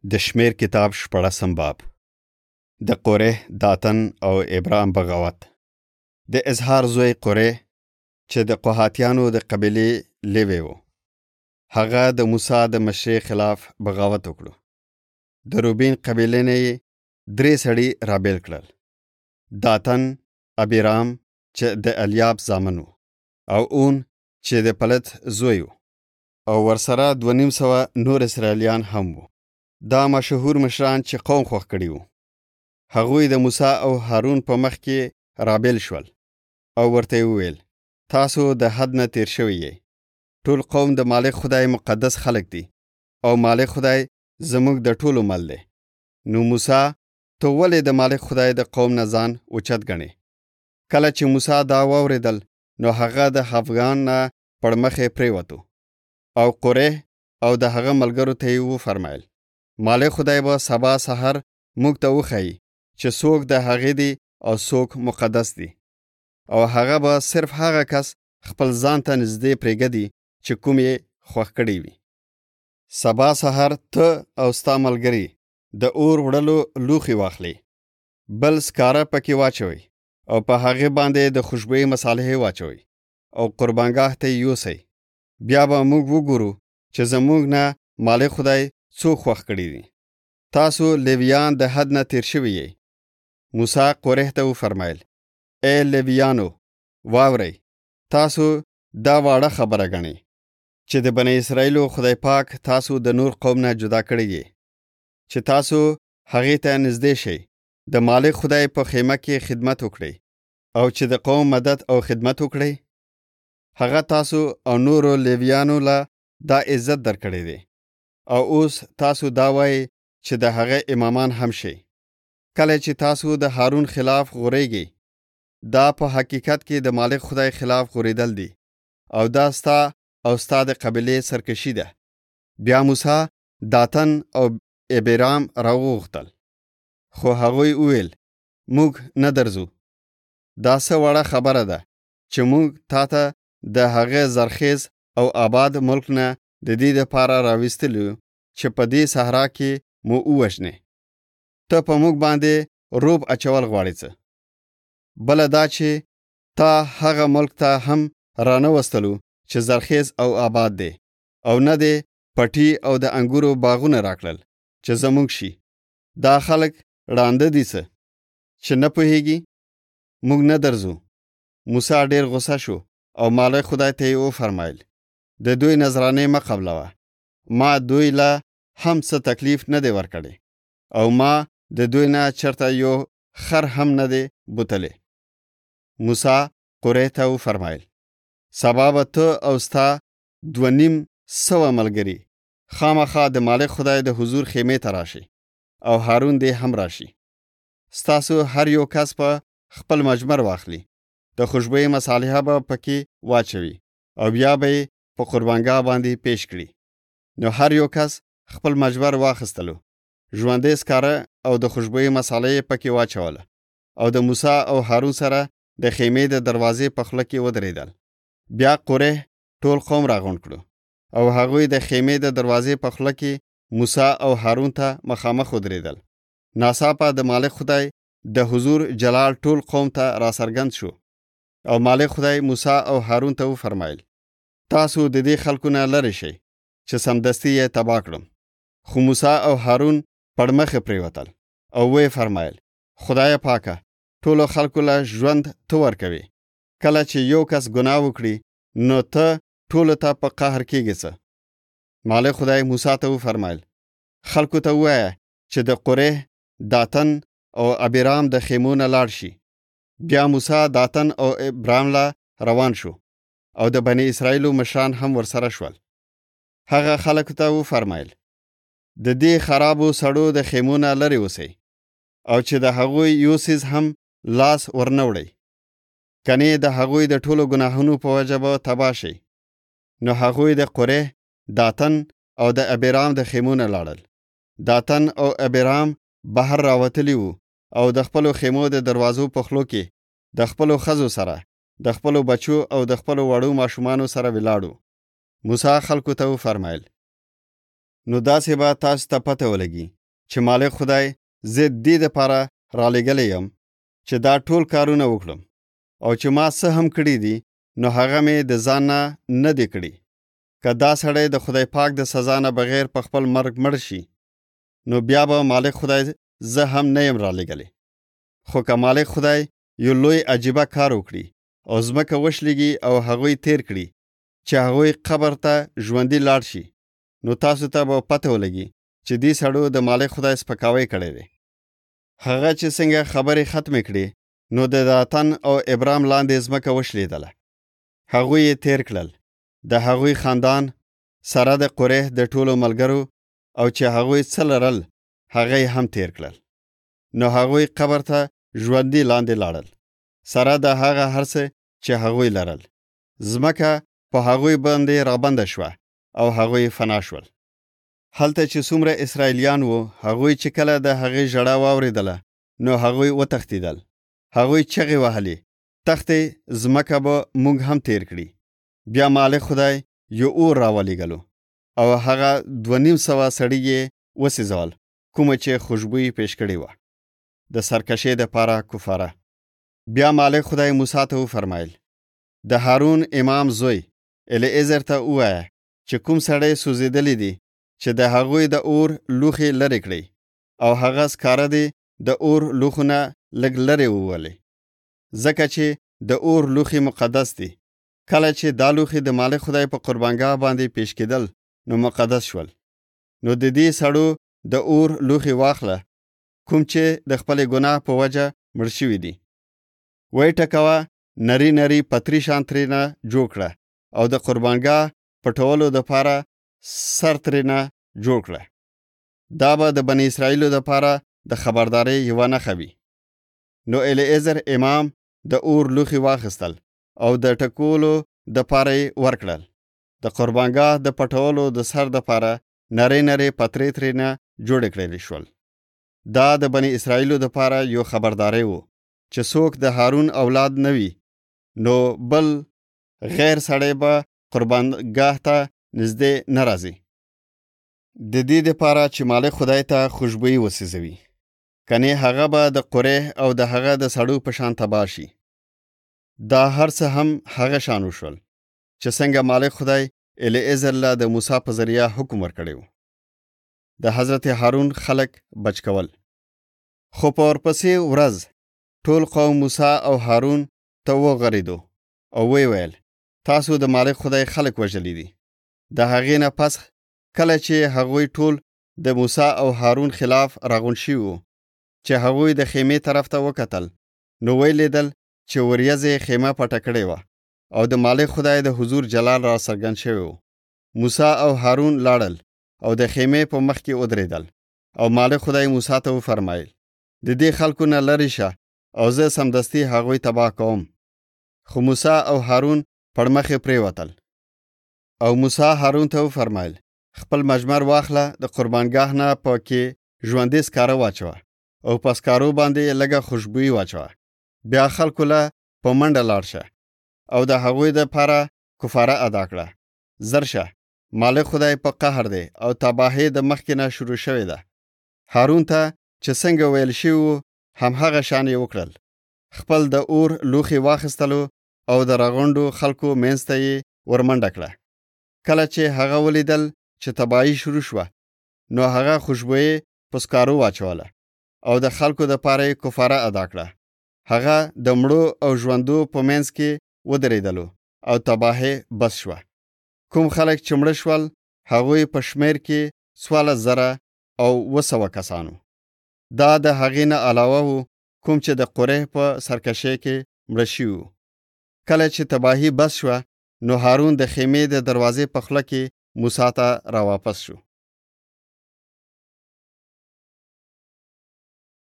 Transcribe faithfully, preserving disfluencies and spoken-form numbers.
د شمیر کتاب شپږم باب د قره، داتن او ابرام بغاوت. د اظهار زوی قره چې د قحاتیانو د قبیلې لیوی و، هغه د موسی د مشرۍ خلاف بغاوت وکړو. د روبین قبیلې نه یې درې سړي رابیل کړل: داتن، ابیرام چې د الیاب زامن و، او اون چې د پلت زوی و، او ورسره دوه نیم سوه نور اسرائیلیان هم وو. دا مشهور مشران چې قوم خوښ کړي وو. هغوی د موسی او هارون په مخ کې رابیل شول او ورته وویل: تاسو د حد نه تیر شوي یې. ټول قوم د مالک خدای مقدس خلق دي، او مالک خدای زموږ د ټولو مل دی. نو موسی، تو ولې د مالک خدای د قوم نه ځان اوچت ګڼې؟ کله چې موسی دا واورېدل، نو هغه د خفګان نه پړمخې پریوتو، او قره او د هغه ملګرو ته یې وفرمایل: مالک خدای به سبا سحر موږ ته وښیي چې څوک د هغې دی او څوک مقدس دی، او هغه به صرف هغه کس خپل ځان ته نږدې پرېږدي چې کوم یې خوښ کړی وي. سبا سحر ته او ستا ملګري د اور وړلو لوښي واخلي، بل سکاره پکې واچوئ، او په هغې باندې د خوشبویي مصالحې واچوئ، او قربانګاه ته یې یوسئ. بیا به موږ وګورو چې زموږ نه مالک خدای څوک خوښ کړي دي. تاسو لیویان د حد نه تیر شوي یې. موسی قره ته وفرمایل: ای لیویانو، واورئ، تاسو دا واړه خبره ګڼئ چې د بنی اسرائیلو خدای پاک تاسو د نور قوم نه جدا کړی یې، چې تاسو هغې ته نږدې شئ، د مالک خدای په خیمه کې خدمت وکړئ، او چې د قوم مدد او خدمت وکړئ. هغه تاسو او نورو لیویانو له دا عزت درکړی دی، او اوس تاسو دا وایي چې د هغه امامان هم شي. کله چې تاسو د هارون خلاف غوریږئ، دا په حقیقت کې د مالک خدای خلاف غوریدل دي، او دا ستا او ستا د قبیلې سرکشي ده. بیا موسی داتن او ابیرام راوغوښتل، خو هغوی وویل: موږ نه درځو. دا څه وړه خبره ده چې موږ تا ته د هغه زرخیز او آباد ملک نه د دې دپاره راوستلو چې په دې صحرا کې مو ووژنې. ته په موږ باندې روب اچول غواړې څه؟ بله دا چې تا هغه ملک ته هم رانه وستلو چې زرخیز او آباد دی، او نه دی پټي او د انګورو باغونه راکړل چې زموږ شي. دا خلک ړانده دي څه چې نه پوهیږي؟ موږ نه درځو. موسی ډیر غصه شو، او مالک خدای ته یې وفرمایل: د دوی نذرانې مه قبلوه. ما دوی له هم څه تکلیف نه دی ورکړی، او ما د دوی نه چرته یو خر هم نه دی بوتلی. موسی قره ته وفرمایل: سبا به ته او ستا دوه نیم سوه ملګري خامخا د مالک خدای د حضور خیمې ته راشي، او هارون دې هم راشي. ستاسو هر یو کس په خپل مجمر واخلي، د خوشبویي مصالحه به پکې واچوي، او بیا به یې په قربانګاه باندې پیش کړي. نو هر یو کس خپل مجبر واخستلو، ژوندی سکاره او د خوشبویي مصالحې پکې واچوله، او د موسی او هارون سره د خیمې د دروازې په خوله کې ودرېدل. بیا قره ټول قوم راغونډ کړو، او هغوی د خیمې د دروازې په خوله کې موسی او هارون ته مخامخ ودرېدل. ناڅاپه د مالک خدای د حضور جلال ټول قوم ته راڅرګند شو، او مالک خدای موسی او هارون ته وفرمایل: تاسو د دې خلکو نه لرې شئ چې سمدستي یې تباه کړم. خو موسی او هارون پړمخې پریوتل، او وی فرمایل: خدای پاکه، ټولو خلکو له ژوند ته ورکوي. کله چې یو کس ګناه وکړي، نو ته ټولو ته په قهر کېږې څه؟ مالک خدای موسی ته وفرمایل: خلکو ته ووایه چې د قره، داتن او ابیرام د خیمو نه لاړ شي. بیا موسی داتن او ابرام له روان شو، او د بنی اسرائیلو مشران هم ورسره شول. هغه خلکو ته وفرمایل: د دې خرابو سړو د خیمو نه لرې اوسئ، او چې د هغوی یو څیز هم لاس ورنه وړئ، کنې د هغوی د ټولو ګناهونو په وجه به تباه شئ. نو هغوی د قره، داتن او د ابیرام د خیمو نه لاړل. داتن او ابیرام بهر راوتلی وو، او د خپلو خیمو د دروازو په خلو کې د خپلو ښځو سره، د خپلو بچو او د خپلو وړو ماشومانو سره ولاړو. موسی خلکو ته وفرمایل: نو داسې به تاسو ته پته ولګي چې مالک خدای زه دې دپاره رالېږلی یم چې دا ټول کارونه وکړم، او چې ما څه هم کړي دي نو هغه مې د ځان نه نه دی کړي. که دا سړی د خدای پاک د سزا نه بغیر په خپل مرګ مړ شي، نو بیا به مالک خدای زه هم نه یم رالېږلی. خو که مالک خدای یو لوی عجیبه کار وکړي او ځمکه وشلېږي او هغوی تیر کړي چې هغوی قبر ته ژوندي لاړ شي، نو تاسو ته به پته ولګي چې دې سړو د مالک خدای سپکاوی کړی دی. هغه چې څنګه خبرې ختمې کړي، نو د داتن او ابرام لاندې ځمکه وشلېدله. هغوی یې تیر کړل، د هغوی خاندان سره د قریح د ټولو ملګرو، او چې هغوی څه لرل هغه یې هم تیر کړل. نو هغوی قبر ته ژوندي لاندې لاړل، سره د هغه هر څه چې هغوی لرل. ځمکه په هغوی باندې رابنده شوه او هغوی فنا شول. هلته چې څومره اسرائیلیان وو، هغوی چې کله د هغې ژړا واورېدله، نو هغوی وتښتېدل. هغوی چغې وهلې، تختې ځمکه به موږ هم تیر کړي. بیا مالک خدای یو اور راولېږلو او هغه دوه نیم سوه سړي یې وسېځول، کومه چې خوشبویي پیش کړې وه د سرکشۍ دپاره کفاره. بیا مالک خدای موسی ته وفرمایل، د هارون امام زوی الیعزر ته ووایه چې کوم سړی سوځېدلی دی چې د هغوی د اور لوښې لرې کړي، او هغه سکاره دی د اور لوښونه لږ لرې وولي، ځکه چې د اور لوښې مقدس دي. کله چې دا لوښې د مالک خدای په قربانګاه باندې پیش کېدل، نو مقدس شول. نو د دې سړو د اور لوښې واخله، کوم چې د خپلې ګناه په وجه مړ شوي دي، وی ټکوه، نری نری پتری شان ترېنه جوړ کړه، او د قربانګاه پټولو دپاره سر ترېنه جوړ کړه. دا به د بني اسرائیلو دپاره د خبردارۍ یوه نښه وي. نو الیعزر امام د اور لوښي واخیستل او د ټکولو دپاره یې ورکړل. د قربانګاه د پټولو د سر دپاره نری نری پترې ترېنه جوړې کړلی شول. دا د بني اسرائیلو دپاره یو خبرداری وو چې څوک د هارون اولاد نه وي، نو بل غیر سړی به قربانګاه ته نږدې نه راځي، د دې دپاره چې مالک خدای ته خوشبویي وسېځوي، کنې هغه به د قریح او د هغه د سړو په شان تباه شي. دا هر څه هم هغه شان وشول چې څنګه مالک خدای الیعزر له د موسی په ذریعه حکم ورکړی و، د حضرت هارون خلق بچ کول. خو په ورپسې ورځ ټول قوم موسی او هارون ته وغړېدو او وی ویل، تاسو د مالک خدای خلق وژلي دي. د هغې نه پس کله چې هغوی ټول د موسی او هارون خلاف راغونډ شوي وو، چې هغوی د خیمې طرف ته وکتل، نو وی لیدل چې وریځې خیمه پټه کړې وه او د مالک خدای د حضور جلال را څرګند شوی و. موسی او هارون لاړل او د خیمې په مخ کې ودرېدل، او مالک خدای موسی ته وفرمایل، د دې خلکو نه لرې شه او زه سمدستي هغوی تباه کوم. خو موسی او هارون پړمخې پرېوتل. او موسی هارون ته وفرمایل، خپل مجمر واخله، د قربانګاه نه پکې ژوندي سکاره واچوه او په سکارو باندې لږه خوشبویي واچوه. بیا خلکو له په منډه لاړ شه او د هغوی دپاره کفاره ادا کړه. زر شه، مالک خدای په قهر دی او تباهي د مخکې نه شروع شوې ده. هارون ته چې څنګه ویل شوي وو همهغه شان یې وکړل. خپل د اور لوښي واخیستلو او د راغونډو خلکو منځ ته یې ورمنډه کړه. کله چې هغه ولیدل چې تباهي شروع شوه، نو هغه خوشبویي په سکارو واچوله او د خلکو دپاره یې کفاره ادا کړه. هغه د مړو او ژوندو په منځ کې ودرېدلو او تباهي بس شوه. کوم خلک چې مړه شول، هغوی په شمېر کې څوارلس زره او اوه سوه کسانو. دا د هغې نه علاوه وو کوم چې د قریح په سرکشۍ کې مړه شوي وو. کله چې تباهي بس شوه، نو هارون د خیمې د دروازې په خوله کې موسی ته راواپس شو.